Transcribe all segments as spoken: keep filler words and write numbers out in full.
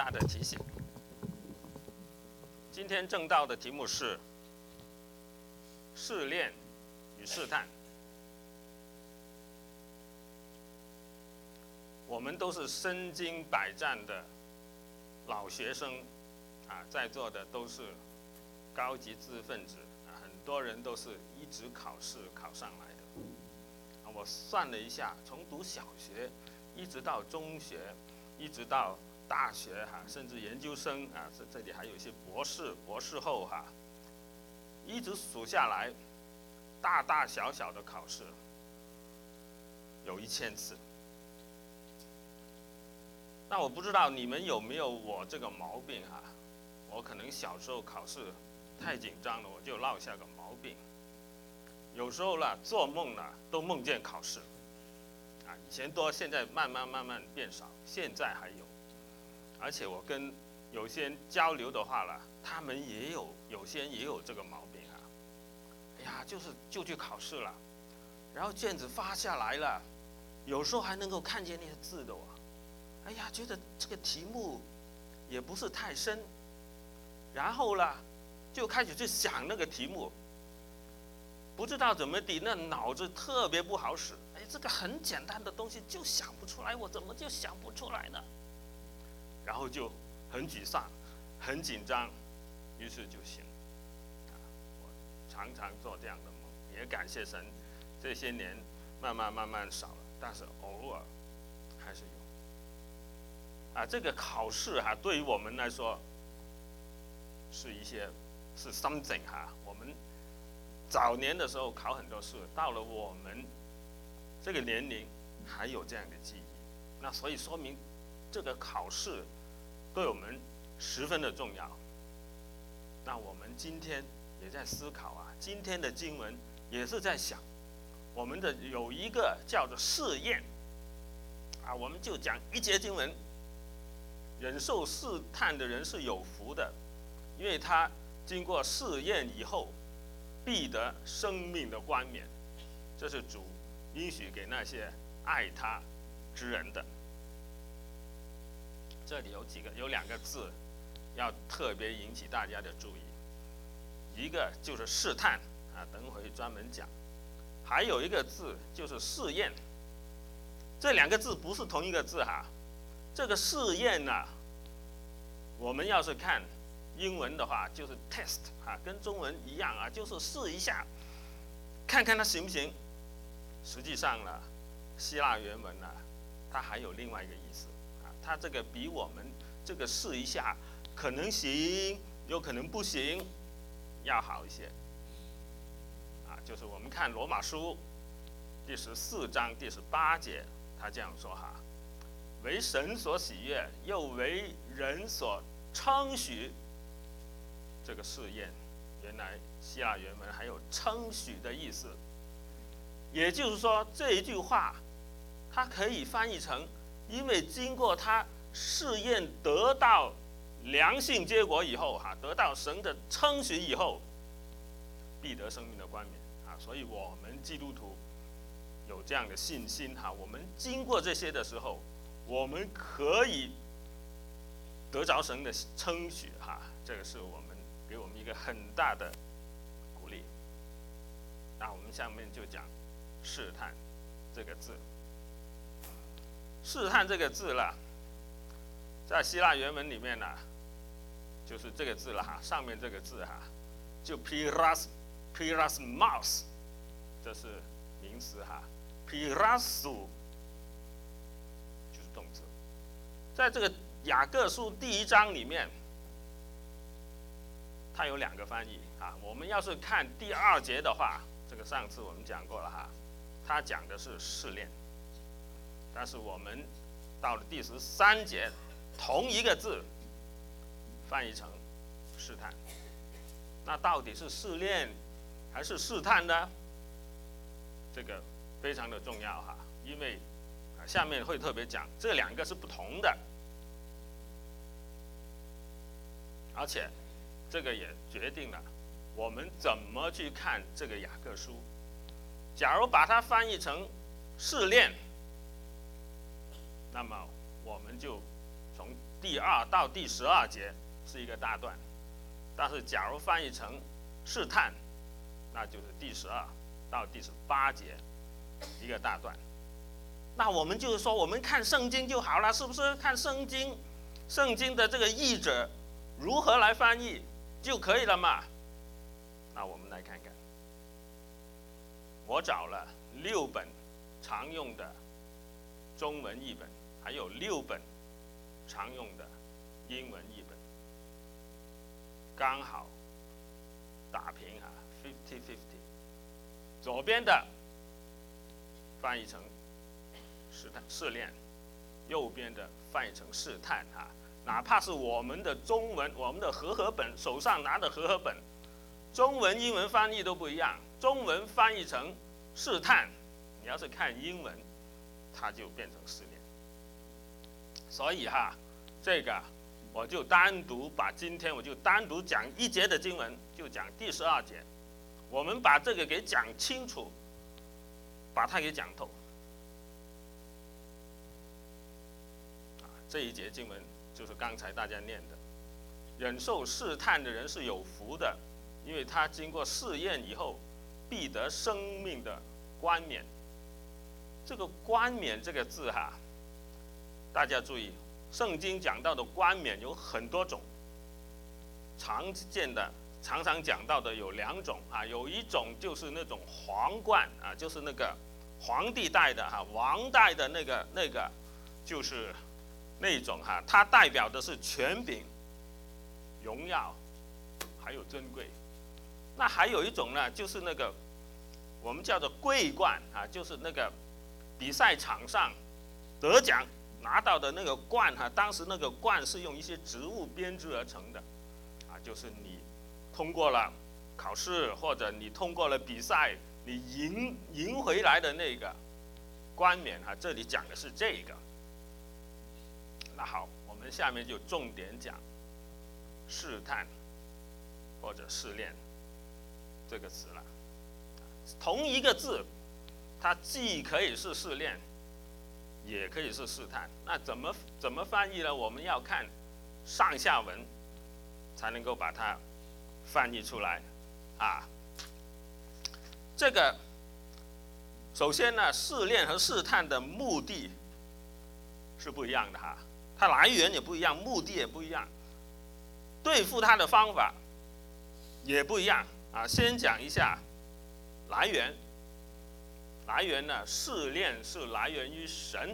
大的提醒。今天正道的题目是试炼与试探。我们都是身经百战的老学生啊，在座的都是高级知识分子啊，很多人都是一直考试考上来的。啊，我算了一下，从读小学一直到中学，一直到大学哈、啊，甚至研究生啊，这这里还有一些博士、博士后哈、啊，一直数下来，大大小小的考试有一千次。那我不知道你们有没有我这个毛病哈、啊？我可能小时候考试太紧张了，我就落下个毛病。有时候呢，做梦呢都梦见考试，啊，以前多，现在慢慢慢慢变少，现在还有。而且我跟有些人交流的话了，他们也有，有些人也有这个毛病啊。哎呀，就是就去考试了，然后卷子发下来了，有时候还能够看见那些字的哦。哎呀，觉得这个题目也不是太深，然后呢，就开始去想那个题目，不知道怎么的，那脑子特别不好使。哎，这个很简单的东西就想不出来，我怎么就想不出来呢？然后就很沮丧，很紧张，于是就醒。啊，我常常做这样的梦，也感谢神，这些年慢慢慢慢少了，但是偶尔还是有。啊，这个考试哈、啊，对于我们来说是一些是 something 哈、啊。我们早年的时候考很多试，到了我们这个年龄还有这样的记忆，那所以说明这个考试对我们十分的重要。那我们今天也在思考啊，今天的经文也是在想，我们的有一个叫做试验啊，我们就讲一节经文。忍受试探的人是有福的，因为他经过试验以后，必得生命的冠冕。这是主应许给那些爱他之人的。这里有几个，有两个字要特别引起大家的注意，一个就是试探啊，等会专门讲；还有一个字就是试验。这两个字不是同一个字哈。这个试验呢、啊，我们要是看英文的话，就是 test 啊，跟中文一样啊，就是试一下，看看它行不行。实际上呢，希腊原文呢，它还有另外一个意思啊，它这个比我们这个试一下，可能行，有可能不行，要好一些。啊，就是我们看罗马书第十四章第十八节，他这样说哈。为神所喜悦，又为人所称许。这个试验，原来希腊原文还有称许的意思。也就是说，这一句话，它可以翻译成：因为经过他试验得到良性结果以后，哈，得到神的称许以后，必得生命的冠冕啊！所以我们基督徒有这样的信心哈，我们经过这些的时候。我们可以得着神的称许哈，这个是我们给我们一个很大的鼓励。那我们下面就讲试探这个字。试探这个字啦，在希腊原文里面呢，就是这个字了哈，上面这个字哈，就 piras pirasmos， 这是名词哈 ，pirasu。动词，在这个雅各书第一章里面，它有两个翻译啊。我们要是看第二节的话，这个上次我们讲过了哈，它讲的是试炼，但是我们到了第十三节，同一个字翻译成试探。那到底是试炼还是试探呢？这个非常的重要哈，因为下面会特别讲，这两个是不同的，而且这个也决定了我们怎么去看这个雅各书。假如把它翻译成试炼，那么我们就从第二到第十二节是一个大段，但是假如翻译成试探，那就是第十二到第十八节一个大段。那我们就是说，我们看圣经就好了，是不是？看圣经，圣经的这个译者如何来翻译就可以了嘛？那我们来看看，我找了六本常用的中文译本，还有六本常用的英文译本，刚好打平啊 ，fifty fifty。左边的翻译成试探试炼，右边的翻译成试探啊。哪怕是我们的中文，我们的和合本手上拿的和合本，中文、英文翻译都不一样。中文翻译成试探，你要是看英文，它就变成试炼。所以哈，这个我就单独把今天我就单独讲一节的经文，就讲第十二节。我们把这个给讲清楚，把它给讲透。啊，这一节经文就是刚才大家念的，忍受试探的人是有福的，因为他经过试验以后，必得生命的冠冕。这个冠冕这个字哈，大家注意，圣经讲到的冠冕有很多种，常见的。常常讲到的有两种啊，有一种就是那种皇冠啊，就是那个皇帝戴的哈，王戴的那个那个，就是那种哈，它代表的是权柄、荣耀，还有尊贵。那还有一种呢，就是那个我们叫做桂冠啊，就是那个比赛场上得奖拿到的那个冠哈，当时那个冠是用一些植物编织而成的，啊，就是你通过了考试，或者你通过了比赛，你赢赢回来的那个冠冕哈，这里讲的是这个。那好，我们下面就重点讲试探或者试炼这个词了。同一个字，它既可以是试炼，也可以是试探。那怎么怎么翻译呢？我们要看上下文，才能够把它翻译出来，啊，这个首先呢，试炼和试探的目的是不一样的哈，它来源也不一样，目的也不一样，对付它的方法也不一样啊。先讲一下来源，来源呢，试炼是来源于神，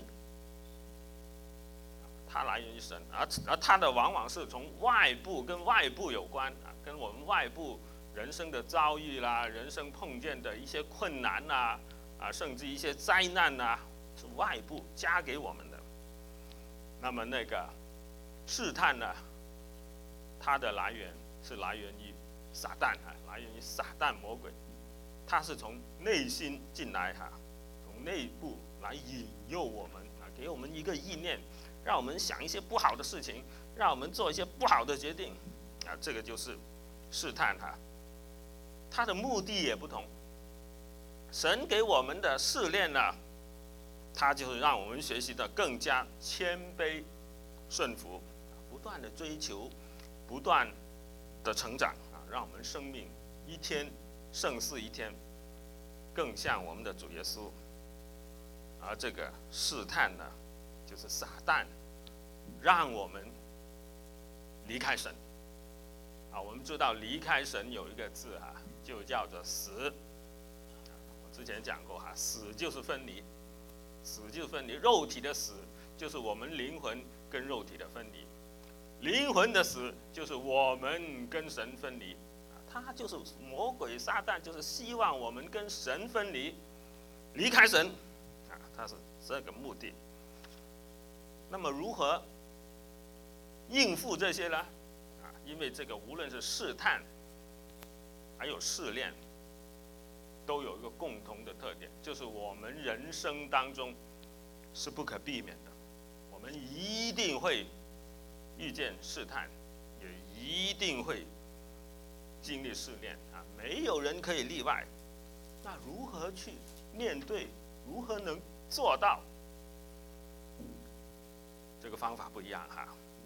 它来源于神，而而它的往往是从外部跟外部有关啊。跟我们外部人生的遭遇啦，人生碰见的一些困难呐，啊，甚至一些灾难呐，是外部加给我们的。那么那个试探呢，它的来源是来源于撒旦啊，来源于撒旦魔鬼，它是从内心进来哈，从内部来引诱我们啊，给我们一个意念，让我们想一些不好的事情，让我们做一些不好的决定啊，这个就是试探哈，它的目的也不同。神给我们的试炼呢，它就是让我们学习的更加谦卑、顺服，不断的追求，不断的成长啊，让我们生命一天胜似一天，更像我们的主耶稣。而这个试探呢，就是撒旦让我们离开神。啊，我们知道离开神有一个字啊，就叫做死。我之前讲过哈，死就是分离，死就是分离。肉体的死就是我们灵魂跟肉体的分离，灵魂的死就是我们跟神分离。啊，他就是魔鬼撒旦，就是希望我们跟神分离，离开神。啊，他是这个目的。那么如何应付这些呢？因为这个无论是试探，还有试炼，都有一个共同的特点，就是我们人生当中是不可避免的，我们一定会遇见试探，也一定会经历试炼啊，没有人可以例外。那如何去面对？如何能做到？这个方法不一样哈。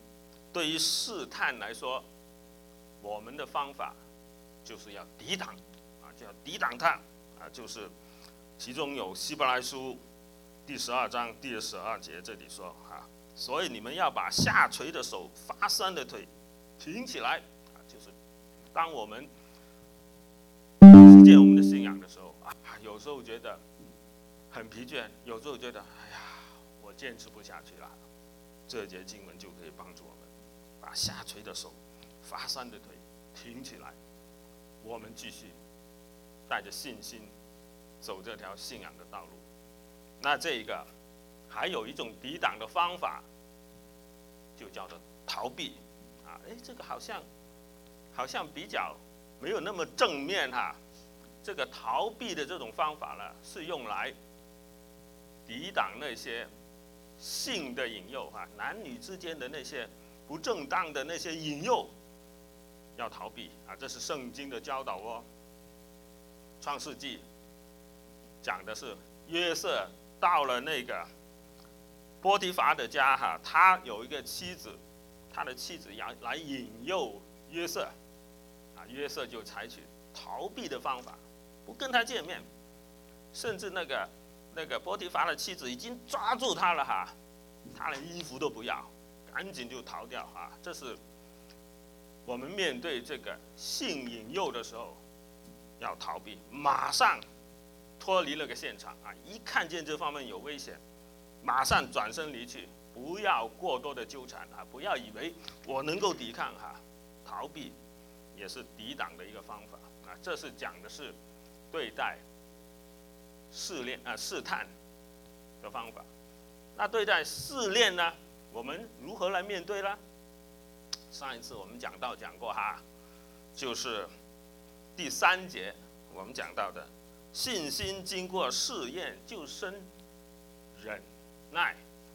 对于试探来说，我们的方法就是要抵挡啊，就要抵挡它啊，就是其中有希伯来书第十二章第十二节这里说啊，所以你们要把下垂的手、发酸的腿挺起来啊，就是当我们实践我们的信仰的时候啊，有时候觉得很疲倦，有时候觉得哎呀，我坚持不下去了，这节经文就可以帮助我们把下垂的手、发酸的腿挺起来，我们继续带着信心走这条信仰的道路。那这一个还有一种抵挡的方法，就叫做逃避啊。哎，这个好像好像比较没有那么正面哈。这个逃避的这种方法呢，是用来抵挡那些性的引诱哈，男女之间的那些不正当的那些引诱，要逃避啊。这是圣经的教导哦。创世纪讲的是约瑟到了那个波提乏的家哈，他有一个妻子，他的妻子要来引诱约瑟，啊，约瑟就采取逃避的方法，不跟他见面，甚至那个那个波提乏的妻子已经抓住他了哈，他连衣服都不要，赶紧就逃掉哈。这是我们面对这个性引诱的时候要逃避，马上脱离了个现场啊！一看见这方面有危险，马上转身离去，不要过多的纠缠啊！不要以为我能够抵抗哈，逃避也是抵挡的一个方法啊！这是讲的是对待试炼啊试探的方法。那对待试炼呢，我们如何来面对呢？上一次我们讲到讲过哈，就是第三节我们讲到的。信心经过试验就生忍耐，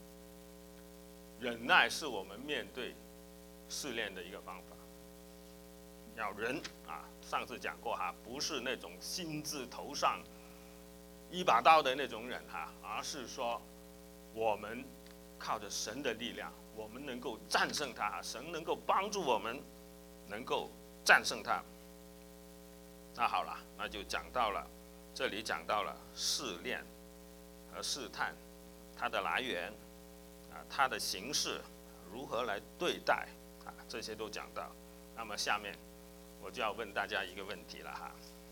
忍耐是我们面对试炼的一个方法。要忍啊，上次讲过哈，不是那种心字头上一把刀的那种忍哈，而是说我们靠着神的力量，我们能够战胜它，神能够帮助我们能够战胜它。那好了，那就讲到了。这里讲到了试炼和试探，它的来源啊，它的形式如何来对待啊，这些都讲到。那么下面我就要问大家一个问题了哈。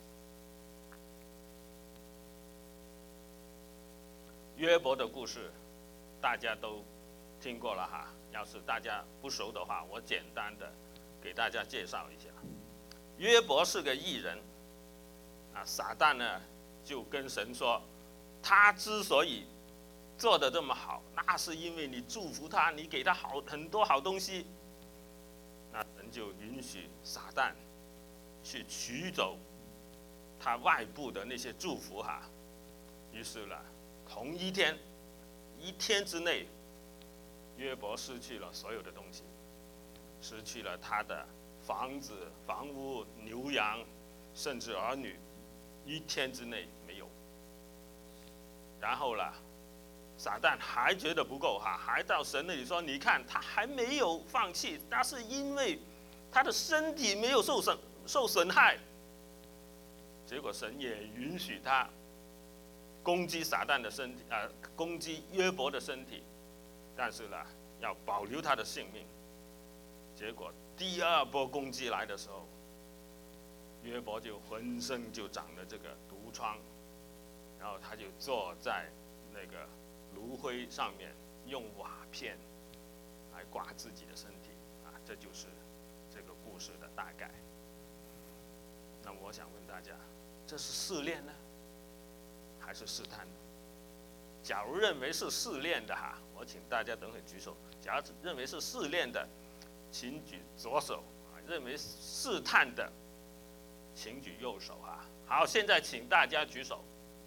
约伯的故事大家都听过了哈，要是大家不熟的话，我简单的给大家介绍一下。约伯是个义人啊，撒旦呢就跟神说，他之所以做得这么好，那是因为你祝福他，你给他好很多好东西。那神就允许撒旦去取走他外部的那些祝福哈。于是呢，同一天，一天之内，约伯失去了所有的东西，失去了他的房子、房屋、牛羊，甚至儿女。一天之内没有，然后呢，撒旦还觉得不够哈，还到神那里说：“你看，他还没有放弃，那是因为他的身体没有受损受损害。”结果神也允许他攻击撒旦的身体，呃，攻击约伯的身体，但是呢，要保留他的性命。结果第二波攻击来的时候，约伯就浑身就长了这个毒疮，然后他就坐在那个炉灰上面，用瓦片来刮自己的身体啊，这就是这个故事的大概。那我想问大家，这是试炼呢，还是试探呢？假如认为是试炼的哈，我请大家等会举手。假如认为是试炼的，请举左手；认为试探的，请举右手哈。好，现在请大家举手。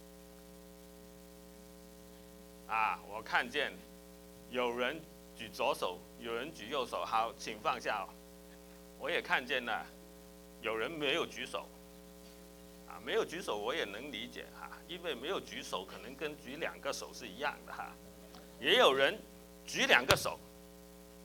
啊，我看见有人举左手，有人举右手。好，请放下哦。我也看见了，有人没有举手。啊，没有举手我也能理解哈，因为没有举手可能跟举两个手是一样的哈。也有人举两个手，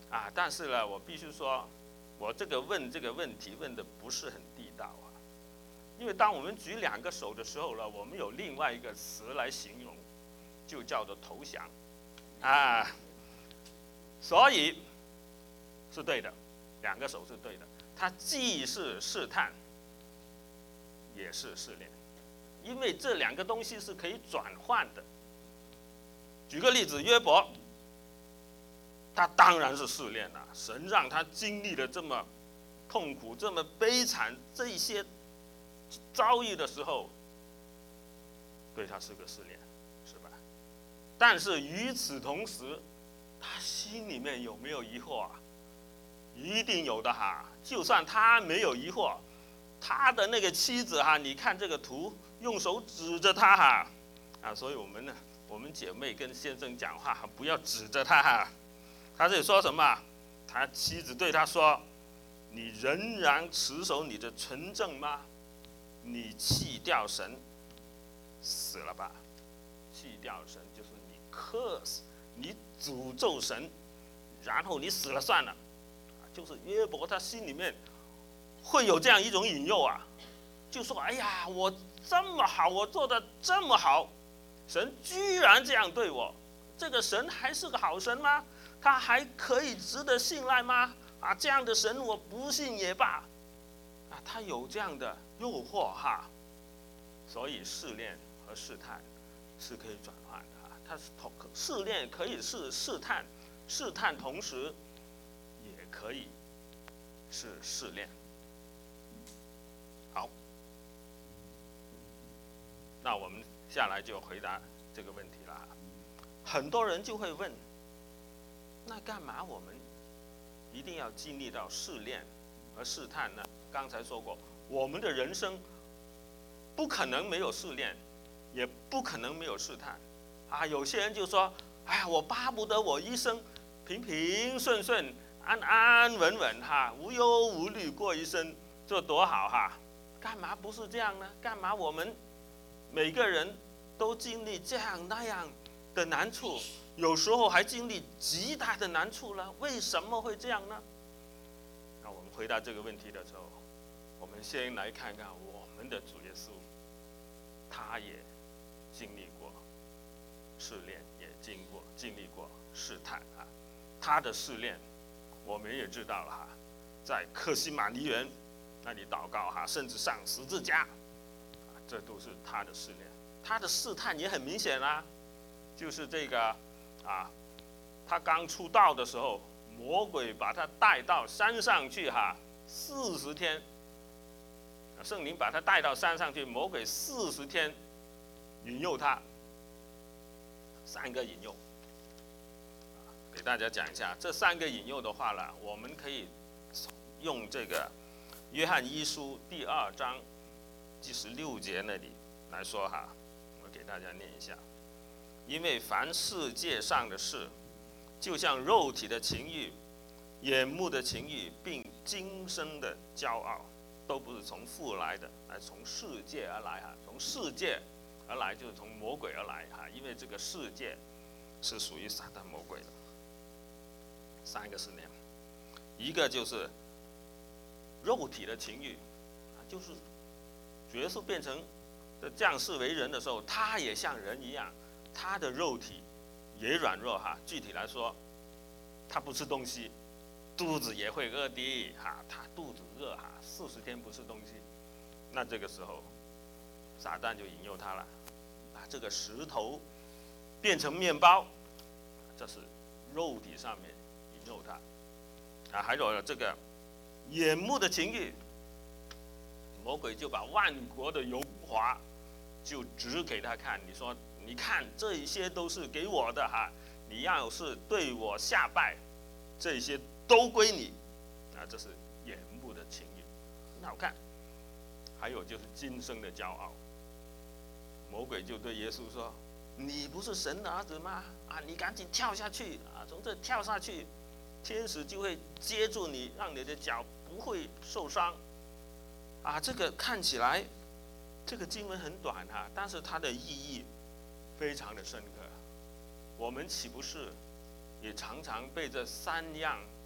啊，但是呢，我必须说，我这个问这个问题问的不是很地道啊，因为当我们举两个手的时候呢，我们有另外一个词来形容，就叫做投降，啊，所以是对的，两个手是对的，它既是试探，也是试炼，因为这两个东西是可以转换的。举个例子，约伯，他当然是试炼了，神让他经历了这么痛苦、这么悲惨这一些遭遇的时候，对他是个试炼，是吧？但是与此同时，他心里面有没有疑惑啊？一定有的哈。就算他没有疑惑，他的那个妻子哈，你看这个图，用手指着他哈，啊，所以我们呢，我们姐妹跟先生讲话不要指着他哈。他这里说什么？他妻子对他说：“你仍然持守你的纯正吗？你弃掉神，死了吧？弃掉神就是你 curse， 你诅咒神，然后你死了算了。”就是约伯他心里面会有这样一种引诱啊，就说：“哎呀，我这么好，我做的这么好，神居然这样对我，这个神还是个好神吗？他还可以值得信赖吗？啊，这样的神我不信也罢。”啊，他有这样的诱惑哈，所以试炼和试探是可以转换的啊。它是同试炼可以是试探，试探同时也可以是试炼。好，那我们下来就回答这个问题了。很多人就会问，那干嘛我们一定要经历到试炼和试探呢？刚才说过，我们的人生不可能没有试炼，也不可能没有试探。啊，有些人就说：“哎呀，我巴不得我一生平平顺顺、安安稳稳哈，无忧无虑过一生，这多好哈！”干嘛不是这样呢？干嘛我们每个人都经历这样那样的难处，有时候还经历极大的难处呢？为什么会这样呢？那我们回答这个问题的时候，我们先来看看我们的主耶稣，他也经历过试炼，也经过经历过试探啊。他的试炼，我们也知道了哈，在客西马尼园那里祷告哈，甚至上十字架，啊，这都是他的试炼。他的试探也很明显啦，就是这个啊，他刚出道的时候，魔鬼把他带到山上去哈，四十天，圣灵把他带到山上去，魔鬼四十天引诱他，三个引诱，给大家讲一下这三个引诱的话呢，我们可以用这个约翰一书第二章第十六节那里来说哈，我给大家念一下。因为凡世界上的事，就像肉体的情欲、眼目的情欲，并今生的骄傲，都不是从父来的，而从世界而来哈。从世界而来就是从魔鬼而来哈，因为这个世界是属于撒旦魔鬼的。三个试炼，一个就是肉体的情欲，就是主耶稣变成的降世为人的时候，他也像人一样。他的肉体也软弱哈，具体来说，他不吃东西，肚子也会饿的哈。他肚子饿哈，四十天不吃东西，那这个时候，撒旦就引诱他了，把这个石头变成面包，这是肉体上面引诱他。啊，还有这个眼目的情欲，魔鬼就把万国的荣华就指给他看，你说。你看，这一些都是给我的哈，你要是对我下拜，这些都归你，啊，这是眼目的情欲，很好看。还有就是今生的骄傲，魔鬼就对耶稣说：“你不是神的儿子吗？啊，你赶紧跳下去啊，从这跳下去，天使就会接住你，让你的脚不会受伤。”啊，这个看起来，这个经文很短哈，但是它的意义非常的深刻，我们岂不是也常常被这三样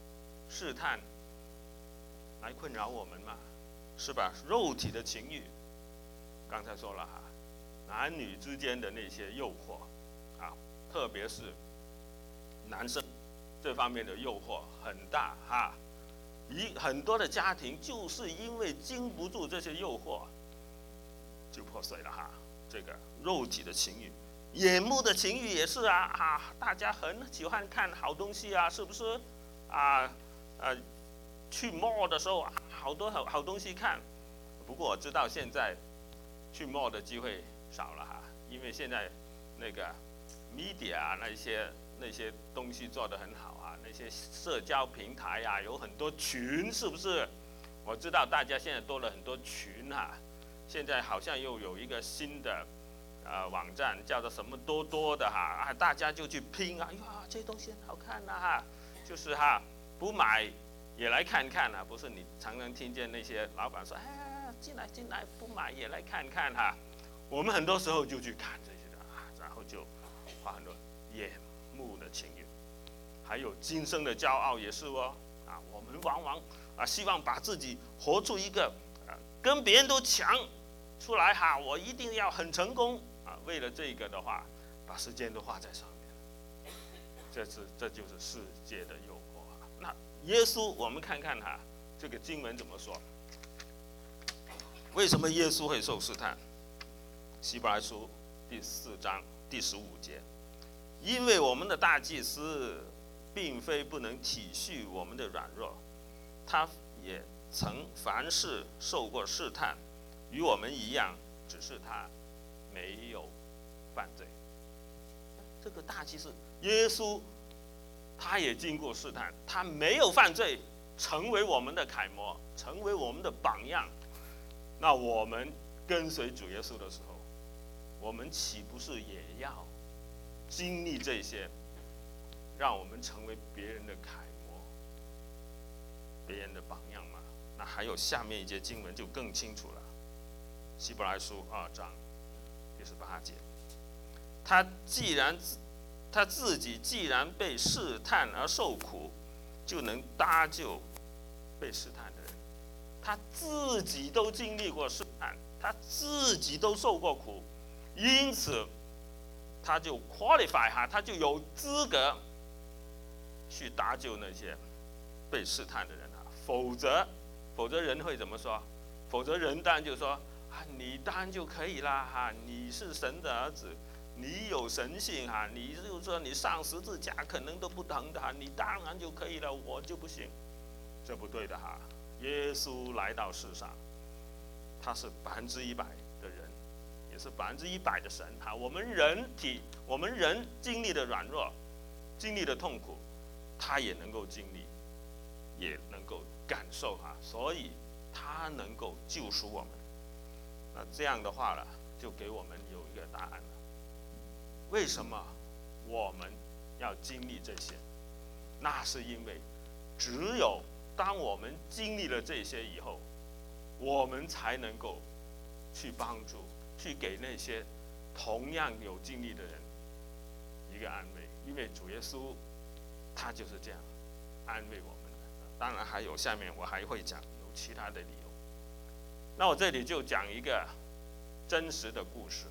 试探来困扰我们嘛，是吧？肉体的情欲，刚才说了哈，男女之间的那些诱惑啊，特别是男生这方面的诱惑很大哈。一很多的家庭就是因为经不住这些诱惑，就破碎了哈。这个肉体的情欲，眼目的情欲也是啊啊！大家很喜欢看好东西啊，是不是？啊呃，去 mall 的时候啊，好多好好东西看。不过我知道现在去 mall 的机会少了哈，因为现在那个 media 啊那些那些东西做得很好啊，那些社交平台呀、啊、有很多群，是不是？我知道大家现在多了很多群哈、啊。现在好像又有一个新的呃网站叫做什么多多的哈啊，大家就去拼啊，呀这东西很好看呐、啊、哈，就是哈不买也来看看啊，不是你常常听见那些老板说哎进来进来不买也来看看哈，我们很多时候就去看这些的啊，然后就花很多眼目的情欲，还有今生的骄傲也是哦啊，我们往往啊希望把自己活出一个啊跟别人都强出来哈，我一定要很成功啊！为了这个的话，把时间都花在上面，这是这就是世界的诱惑啊。那耶稣，我们看看哈，这个经文怎么说？为什么耶稣会受试探？希伯来书第四章第十五节，因为我们的大祭司并非不能体恤我们的软弱，他也曾凡事受过试探。与我们一样，只是他没有犯罪。这个大祭司耶稣，他也经过试探，他没有犯罪，成为我们的楷模，成为我们的榜样。那我们跟随主耶稣的时候，我们岂不是也要经历这些，让我们成为别人的楷模、别人的榜样吗？那还有下面一节经文就更清楚了。希伯来书二章第十八节，他既然他自己既然被试探而受苦，就能搭救被试探的人。他自己都经历过试探，他自己都受过苦，因此他就 qualify 哈，他就有资格去搭救那些被试探的人啊。否则，否则人会怎么说？否则人当然就说。你当然就可以啦哈！你是神的儿子，你有神性哈！你就是说你上十字架可能都不疼的哈，你当然就可以了，我就不行，这不对的哈！耶稣来到世上，他是百分之一百的人，也是百分之一百的神哈！我们人体，我们人经历的软弱，经历的痛苦，他也能够经历，也能够感受哈，所以他能够救赎我们。那这样的话了，就给我们有一个答案了。为什么我们要经历这些？那是因为，只有当我们经历了这些以后，我们才能够去帮助，去给那些同样有经历的人一个安慰。因为主耶稣他就是这样安慰我们的。当然还有下面我还会讲有其他的理由。那我这里就讲一个真实的故事。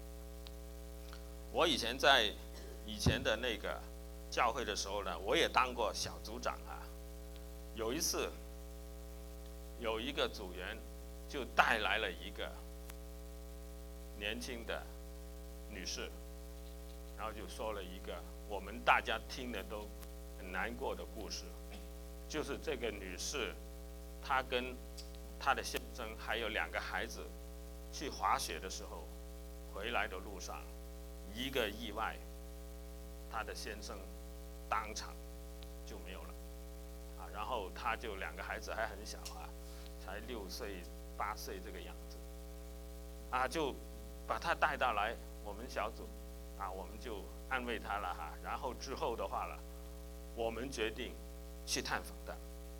我以前在以前的那个教会的时候呢，我也当过小组长啊。有一次，有一个组员就带来了一个年轻的女士，然后就说了一个我们大家听的都很难过的故事，就是这个女士，她跟她的先生还有两个孩子去滑雪的时候，回来的路上一个意外，她的先生当场就没有了啊，然后她就两个孩子还很小啊，才六岁八岁这个样子啊，就把她带到来我们小组啊，我们就安慰她了哈，然后之后的话了，我们决定去探访她。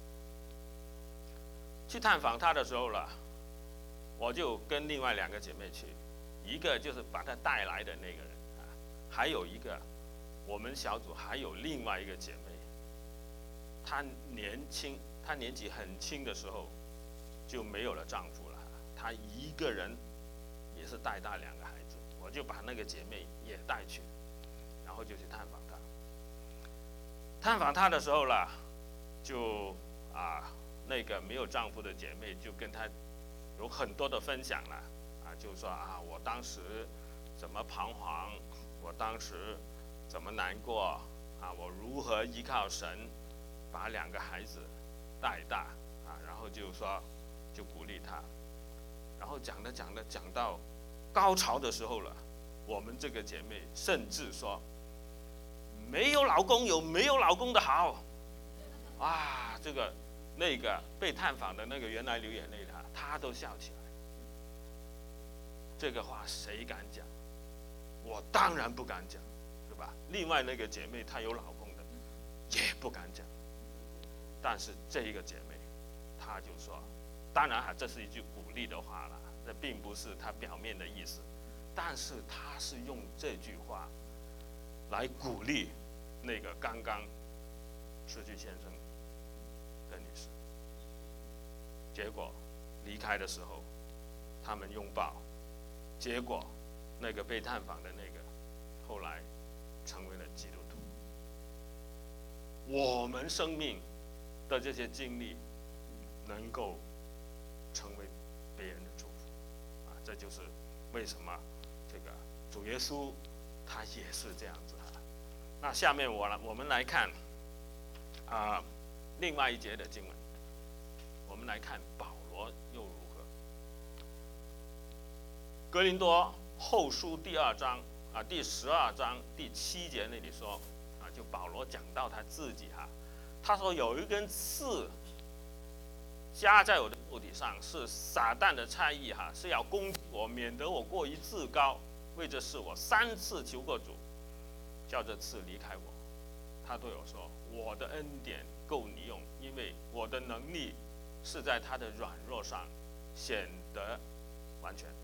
去探访她的时候了，我就跟另外两个姐妹去，一个就是把她带来的那个人啊，还有一个我们小组还有另外一个姐妹， 她年轻，她年纪很轻的时候就没有了丈夫了，她一个人也是带大两个孩子，我就把那个姐妹也带去，然后就去探访她。探访她的时候啦，就啊那个没有丈夫的姐妹就跟她有很多的分享了，啊，就说啊我当时怎么彷徨，我当时怎么难过啊，我如何依靠神把两个孩子带大啊，然后就说就鼓励她，然后讲着讲着讲到高潮的时候了，我们这个姐妹甚至说，没有老公有没有老公的好，啊，这个那个被探访的那个原来流眼泪的，她都笑起来。这个话谁敢讲？我当然不敢讲，是吧？另外那个姐妹她有老公的，也不敢讲。但是这一个姐妹，她就说，当然哈，这是一句鼓励的话了，这并不是她表面的意思，但是她是用这句话来鼓励那个刚刚失去先生的女士。结果离开的时候，他们拥抱，结果那个被探访的那个后来成为了基督徒。我们生命的这些经历能够成为别人的祝福啊，这就是为什么这个主耶稣他也是这样子的。那下面我来我们来看啊另外一节的经文，我们来看保罗又如何。哥林多后书第二章啊第十二章第七节那里说啊，就保罗讲到他自己哈、啊，他说有一根刺加在我的肉体上，是撒旦的差役哈，是要攻击我，免得我过于自高。为这事我三次求过主，叫这刺离开我。他对我说：“我的恩典够你用，因为我的能力是在他的软弱上显得完全。”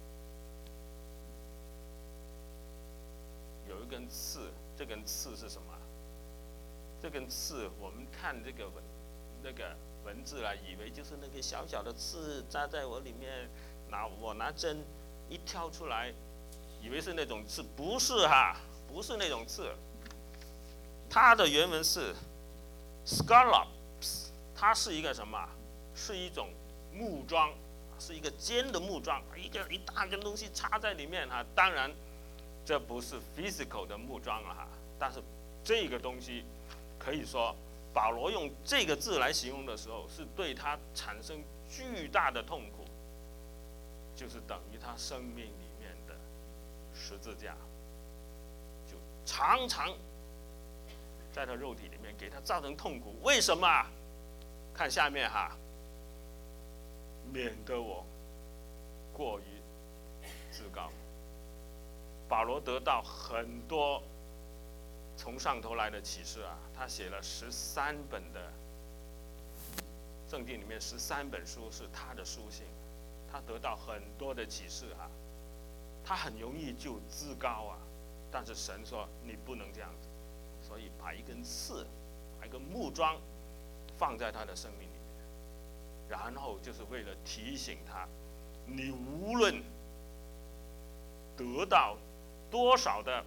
有一根刺，这根刺是什么？这根刺，我们看这个文那个文字啦，以为就是那个小小的刺扎在我里面，拿我拿针一挑出来，以为是那种刺，不是哈，不是那种刺。它的原文是 scallops， 它是一个什么？是一种木桩，是一个尖的木桩，一个一大根东西插在里面哈。当然，这不是 physical 的木桩了哈，但是这个东西可以说，保罗用这个字来形容的时候，是对他产生巨大的痛苦，就是等于他生命里面的十字架，就常常在他肉体里面给他造成痛苦。为什么？看下面哈，免得我过于自高。保罗得到很多从上头来的启示啊，他写了十三本的圣经里面十三本书是他的书信，他得到很多的启示啊，他很容易就自高啊，但是神说你不能这样子，所以把一根刺，把一个木桩放在他的生命里面，然后就是为了提醒他，你无论得到多少的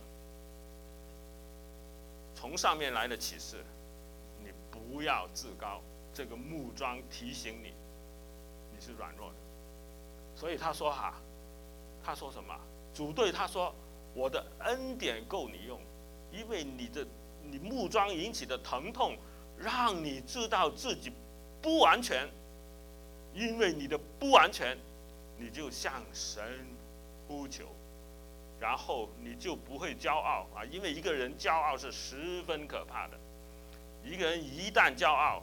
从上面来的启示，你不要自高。这个木桩提醒你，你是软弱的。所以他说哈、啊，他说什么？主对他说：“我的恩典够你用，因为你的你木桩引起的疼痛，让你知道自己不完全。因为你的不完全，你就向神呼求。”然后你就不会骄傲啊，因为一个人骄傲是十分可怕的。一个人一旦骄傲，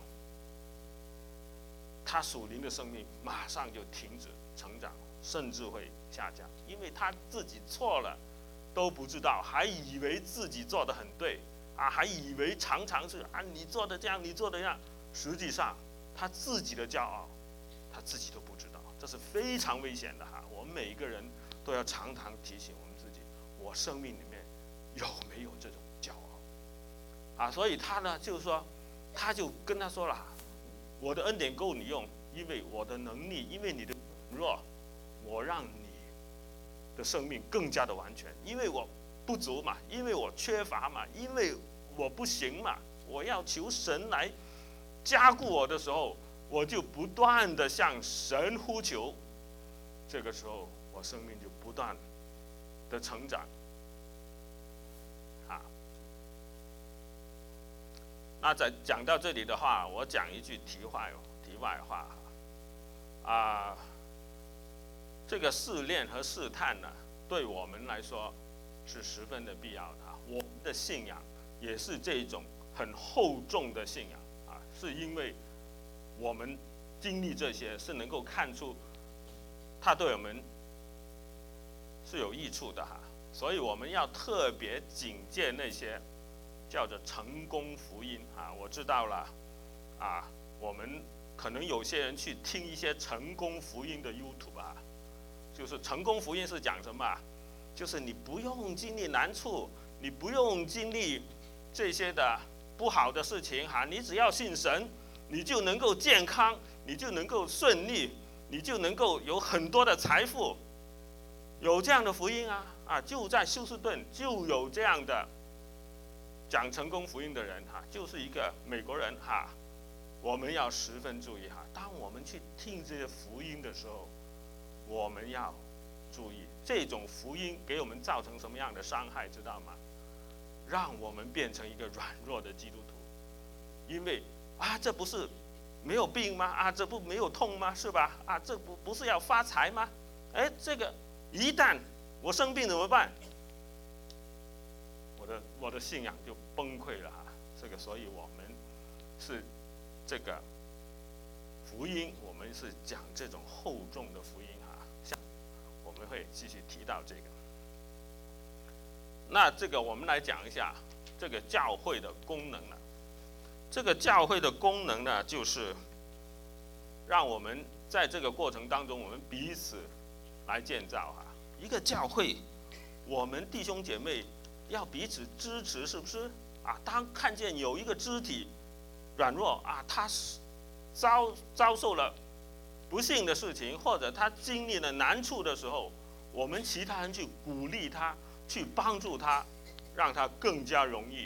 他属灵的生命马上就停止成长，甚至会下降，因为他自己错了都不知道，还以为自己做得很对啊，还以为常常是啊你做的这样，你做的这样，实际上他自己的骄傲，他自己都不知道，这是非常危险的哈。我们每一个人都要常常提醒我们自己，我生命里面有没有这种骄傲啊？所以他呢，就是说， 他就跟他说了：“我的恩典够你用，因为我的能力，因为你的弱，我让你的生命更加的完全。因为我不足嘛，因为我缺乏嘛，因为我不行嘛，我要求神来加固我的时候，我就不断的向神呼求。这个时候，我生命就不断的成长。”啊，那在讲到这里的话，我讲一句题外题外话啊，这个试炼和试探呢，对我们来说是十分的必要的。我们的信仰也是这一种很厚重的信仰啊，是因为我们经历这些，是能够看出它对我们是有益处的哈。所以我们要特别警戒那些叫做成功福音啊。我知道了啊，我们可能有些人去听一些成功福音的 YouTube 啊，就是成功福音是讲什么啊？就是你不用经历难处，你不用经历这些的不好的事情哈，你只要信神，你就能够健康，你就能够顺利，你就能够有很多的财富。有这样的福音啊啊，就在休斯顿就有这样的讲成功福音的人哈，就是一个美国人哈。我们要十分注意哈，当我们去听这些福音的时候，我们要注意这种福音给我们造成什么样的伤害，知道吗？让我们变成一个软弱的基督徒，因为啊，这不是没有病吗？啊，这不没有痛吗？是吧？啊，这不不是要发财吗？哎，这个一旦我生病怎么办？我的我的信仰就崩溃了哈。这个，所以我们是这个福音，我们是讲这种厚重的福音哈。下我们会继续提到这个。那这个我们来讲一下这个教会的功能了。这个教会的功能呢，就是让我们在这个过程当中，我们彼此来建造哈。一个教会，我们弟兄姐妹要彼此支持，是不是啊？当看见有一个肢体软弱啊，他遭遭受了不幸的事情，或者他经历了难处的时候，我们其他人去鼓励他，去帮助他，让他更加容易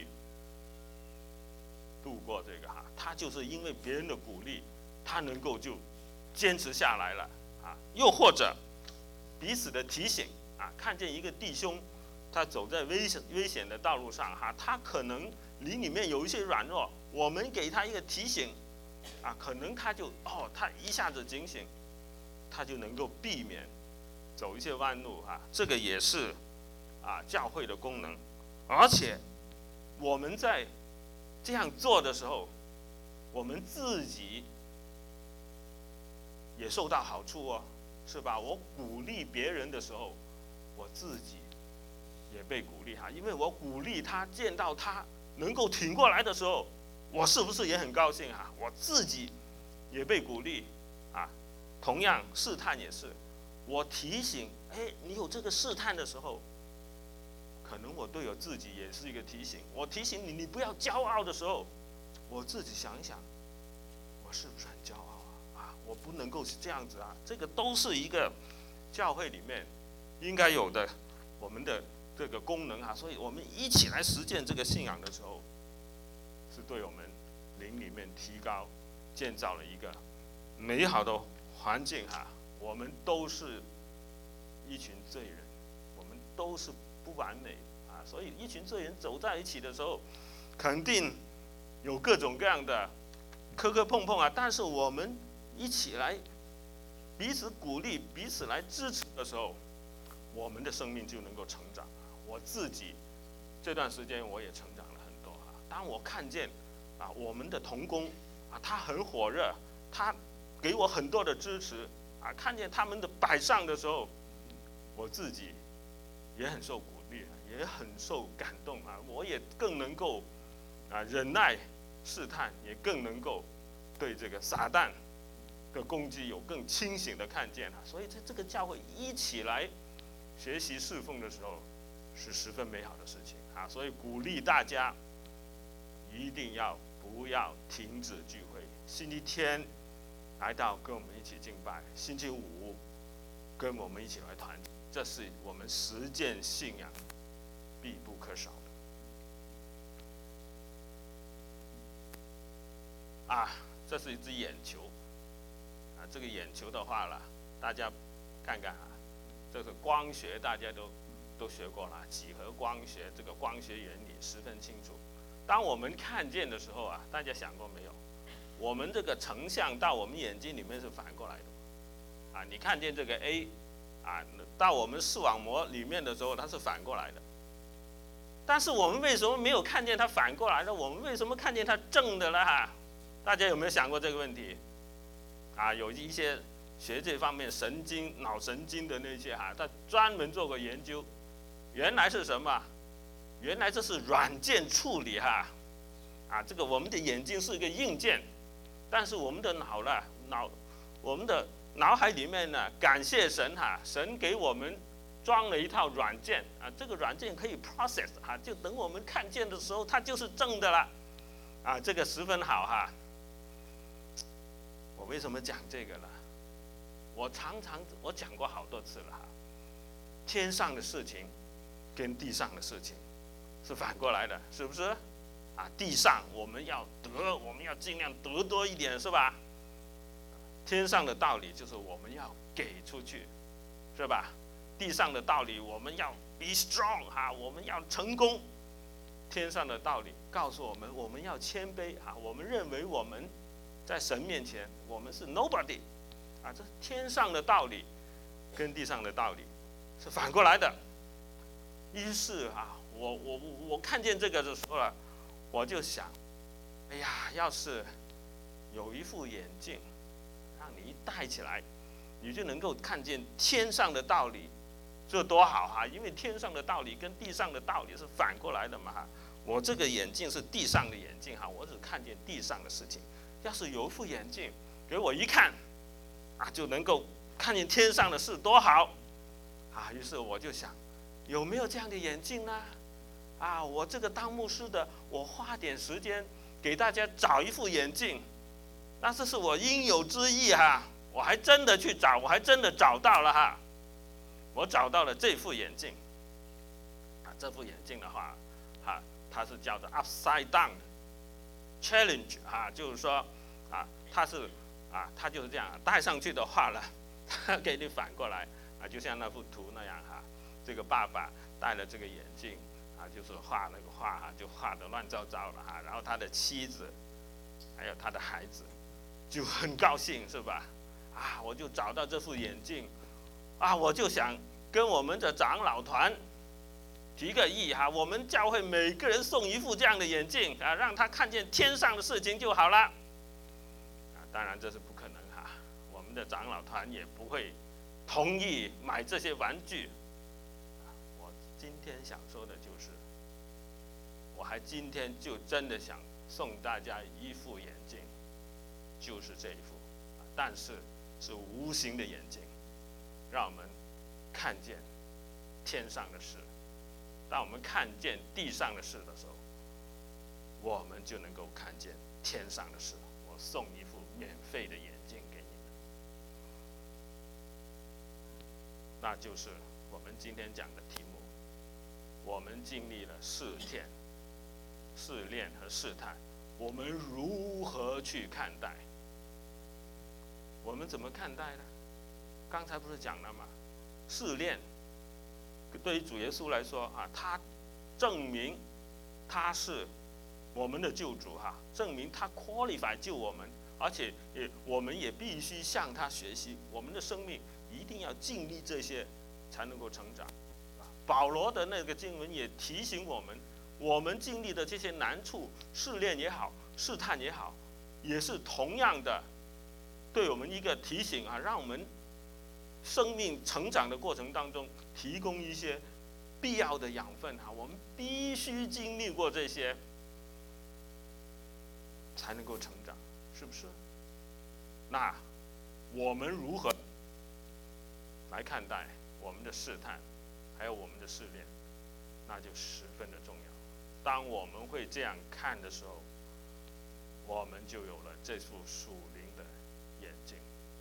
度过这个哈。他就是因为别人的鼓励，他能够就坚持下来了啊。又或者彼此的提醒啊，看见一个弟兄他走在危险危险的道路上哈，他可能灵里面有一些软弱，我们给他一个提醒啊，可能他就哦，他一下子警醒，他就能够避免走一些弯路啊。这个也是啊教会的功能，而且我们在这样做的时候，我们自己也受到好处哦，是吧？我鼓励别人的时候，我自己也被鼓励哈，因为我鼓励他，见到他能够挺过来的时候，我是不是也很高兴哈？我自己也被鼓励啊。同样试探也是，我提醒，哎，你有这个试探的时候，可能我对我自己也是一个提醒。我提醒你，你不要骄傲的时候，我自己想一想，我是不是很骄傲啊？啊，我不能够是这样子啊。这个都是一个教会里面应该有的我们的这个功能啊。所以我们一起来实践这个信仰的时候，是对我们灵里面提高、建造了一个美好的环境哈。我们都是一群罪人，我们都是不完美啊，所以一群罪人走在一起的时候，肯定有各种各样的磕磕碰碰啊。但是我们一起来彼此鼓励、彼此来支持的时候，我们的生命就能够成长。我自己这段时间我也成长了很多啊。当我看见啊我们的同工啊，他很火热，他给我很多的支持啊，看见他们的摆上的时候，我自己也很受鼓励，也很受感动啊。我也更能够啊忍耐试探，也更能够对这个撒旦的攻击有更清醒的看见啊。所以在这个教会一起来学习侍奉的时候，是十分美好的事情啊。所以鼓励大家一定要不要停止聚会。星期天来到跟我们一起敬拜，星期五跟我们一起来团体，这是我们实践信仰必不可少的。啊，这是一只眼球，啊，这个眼球的话了，大家看看啊，这个光学大家都都学过了，几何光学这个光学原理十分清楚。当我们看见的时候啊，大家想过没有？我们这个成像到我们眼睛里面是反过来的，啊，你看见这个 A， 啊，到我们视网膜里面的时候它是反过来的。但是我们为什么没有看见它反过来的？我们为什么看见它正的呢？大家有没有想过这个问题？啊，有一些学这方面神经、脑神经的那些哈、啊，他专门做过研究。原来是什么？原来这是软件处理哈，啊，这个我们的眼睛是一个硬件，但是我们的脑呢，脑，我们的脑海里面呢，感谢神哈，神给我们装了一套软件啊，这个软件可以 process 啊，就等我们看见的时候，它就是正的了，啊，这个十分好哈。我为什么讲这个呢？我常常我讲过好多次了哈，天上的事情跟地上的事情是反过来的，是不是？啊，地上我们要得，我们要尽量得多一点，是吧？天上的道理就是我们要给出去，是吧？地上的道理我们要 be strong 哈，我们要成功。天上的道理告诉我们，我们要谦卑啊，我们认为我们在神面前我们是 nobody 啊，这天上的道理跟地上的道理是反过来的。于是啊，我我我看见这个的时候了，我就想，哎呀，要是有一副眼镜，让你一戴起来，你就能够看见天上的道理，这多好哈！因为天上的道理跟地上的道理是反过来的嘛哈。我这个眼镜是地上的眼镜哈，我只看见地上的事情。要是有一副眼镜给我一看，啊，就能够看见天上的事，多好啊！于是我就想，有没有这样的眼镜呢？啊，我这个当牧师的，我花点时间给大家找一副眼镜，那这是我应有之义哈。我还真的去找，我还真的找到了哈。我找到了这副眼镜，啊，这副眼镜的话，哈，它是叫做 upside down challenge 啊，就是说，啊，它是啊，它就是这样，戴上去的话呢，它给你反过来啊，就像那幅图那样哈。这个爸爸戴了这个眼镜啊，就是画那个画哈，就画得乱糟糟的哈。然后他的妻子还有他的孩子就很高兴，是吧？啊，我就找到这副眼镜，啊，我就想跟我们的长老团提个议哈，我们教会每个人送一副这样的眼镜啊，让他看见天上的事情就好了。啊，当然这是不可能哈，我们的长老团也不会同意买这些玩具。我今天想说的就是，我还今天就真的想送大家一副眼镜，就是这一副，但是是无形的眼镜，让我们看见天上的事。当我们看见地上的事的时候，我们就能够看见天上的事。我送一副免费的眼镜给你们，那就是我们今天讲的题目。我们经历了试炼、试炼和试探，我们如何去看待？我们怎么看待呢？刚才不是讲了吗？试炼对于主耶稣来说啊，他证明他是我们的救主哈，证明他 qualify 救我们，而且也我们也必须向他学习，我们的生命一定要经历这些才能够成长。保罗的那个经文也提醒我们，我们经历的这些难处、试炼也好、试探也好，也是同样的对我们一个提醒啊，让我们生命成长的过程当中提供一些必要的养分哈，我们必须经历过这些才能够成长，是不是？那我们如何来看待我们的试探，还有我们的试炼，那就十分的重要。当我们会这样看的时候， 我们就有了这副属灵的眼睛。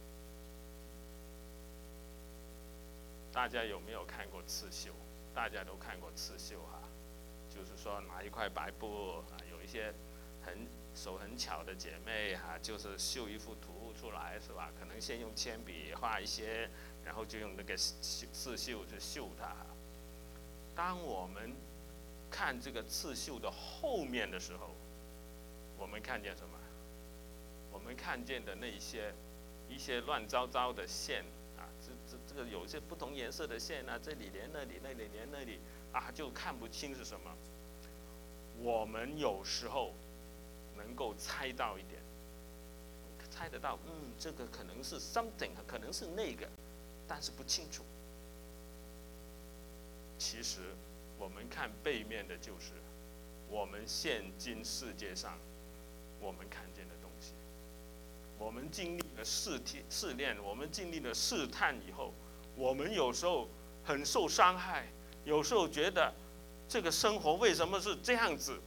大家有没有看过刺绣？大家都看过刺绣哈、啊，就是说拿一块白布啊，有一些很手很巧的姐妹哈、啊，就是绣一幅图出来是吧？可能先用铅笔画一些，然后就用那个刺绣去绣它。当我们看这个刺绣的后面的时候，我们看见什么？我们看见的那些一些乱糟糟的线啊，这这这个有一些不同颜色的线啊，这里连那里，那里连那里啊，就看不清是什么。我们有时候能够猜到一点，猜得到，嗯，这个可能是 something， 可能是那个，但是不清楚。其实我们看背面的就是我们现今世界上我们看见的东西。我们经历了试题试炼，我们经历了试探以后，我们有时候很受伤害，有时候觉得这个生活为什么是这样子？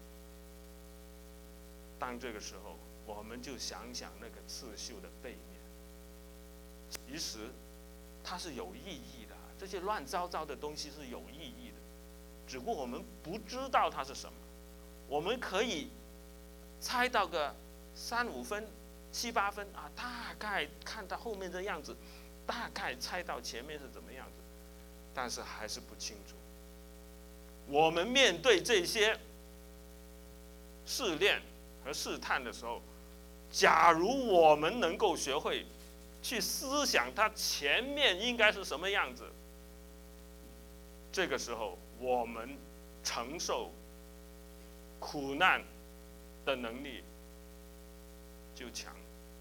当这个时候，我们就想想那个刺绣的背面，其实它是有意义的，这些乱糟糟的东西是有意义的，只不过我们不知道它是什么。我们可以猜到个三五分、七八分啊，大概看到后面的样子，大概猜到前面是怎么样子，但是还是不清楚。我们面对这些试炼和试探的时候，假如我们能够学会去思想它前面应该是什么样子，这个时候我们承受苦难的能力就强。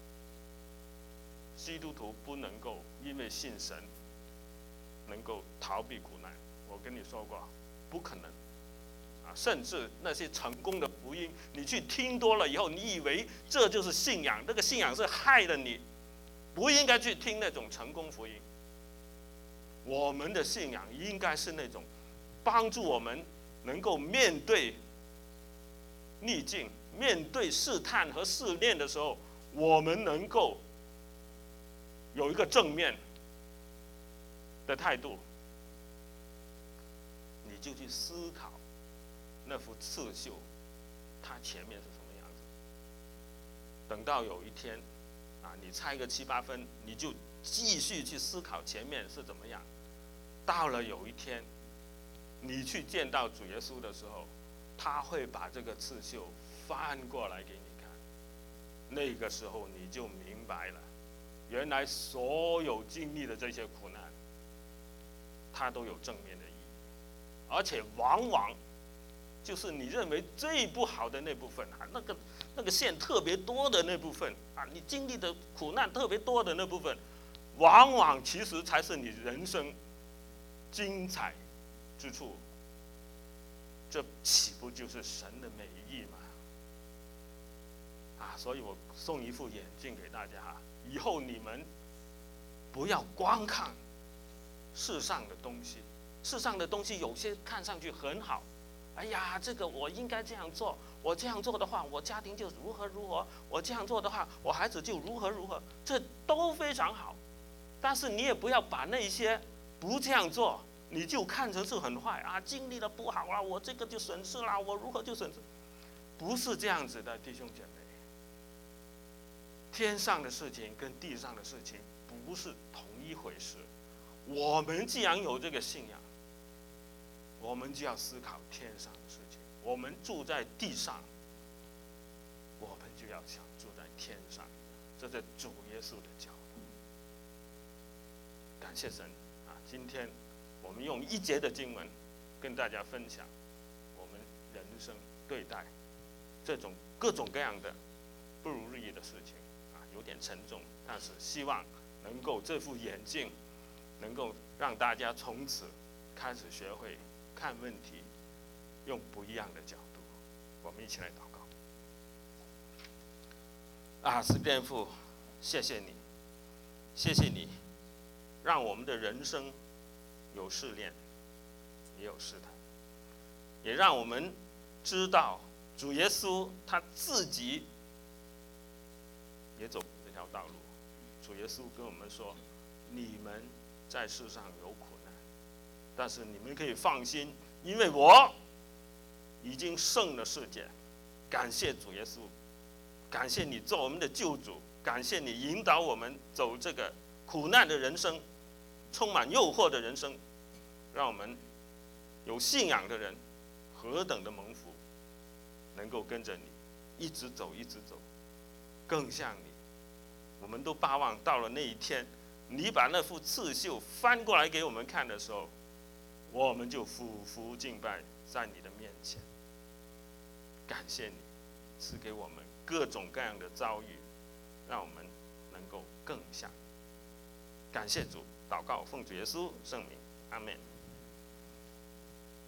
基督徒不能够因为信神能够逃避苦难，我跟你说过，不可能啊！甚至那些成功的福音，你去听多了以后，你以为这就是信仰，那个信仰是害了你，不应该去听那种成功福音。我们的信仰应该是那种帮助我们能够面对逆境、面对试探和试炼的时候，我们能够有一个正面的态度，你就去思考那幅刺绣，它前面是什么样子。等到有一天，啊，你猜个七八分，你就继续去思考前面是怎么样。到了有一天，你去见到主耶稣的时候，他会把这个刺绣翻过来给你看。那个时候你就明白了，原来所有经历的这些苦难，它都有正面的意义，而且往往就是你认为最不好的那部分啊，那个那个线特别多的那部分啊，你经历的苦难特别多的那部分，往往其实才是你人生精彩之处。这岂不就是神的美意吗？啊，所以我送一副眼镜给大家，以后你们不要光看世上的东西，世上的东西有些看上去很好，哎呀，这个我应该这样做，我这样做的话，我家庭就如何如何，我这样做的话，我孩子就如何如何，这都非常好。但是你也不要把那些不这样做，你就看成是很坏啊，经历了不好了，我这个就损失了，我如何就损失，不是这样子的，弟兄姐妹。天上的事情跟地上的事情不是同一回事。我们既然有这个信仰，我们就要思考天上的事情。我们住在地上，我们就要想住在天上，这是主耶稣的教导。感谢神啊！今天我们用一节的经文跟大家分享我们人生对待这种各种各样的不如意的事情啊，有点沉重，但是希望能够这副眼镜能够让大家从此开始学会看问题，用不一样的角度。我们一起来祷告。啊，诗篇父，谢谢你，谢谢你，让我们的人生有试炼，也有试探，也让我们知道主耶稣他自己也走这条道路。主耶稣跟我们说：“你们在世上有苦难，但是你们可以放心，因为我已经胜了世界。”感谢主耶稣，感谢你做我们的救主，感谢你引导我们走这个苦难的人生，充满诱惑的人生，让我们有信仰的人何等的蒙福，能够跟着你一直走一直走，更像你。我们都巴望到了那一天，你把那副刺绣翻过来给我们看的时候，我们就俯伏敬拜在你的面前。感谢你赐给我们各种各样的遭遇，让我们能够更像。感谢主，祷告奉主耶稣圣名，阿们。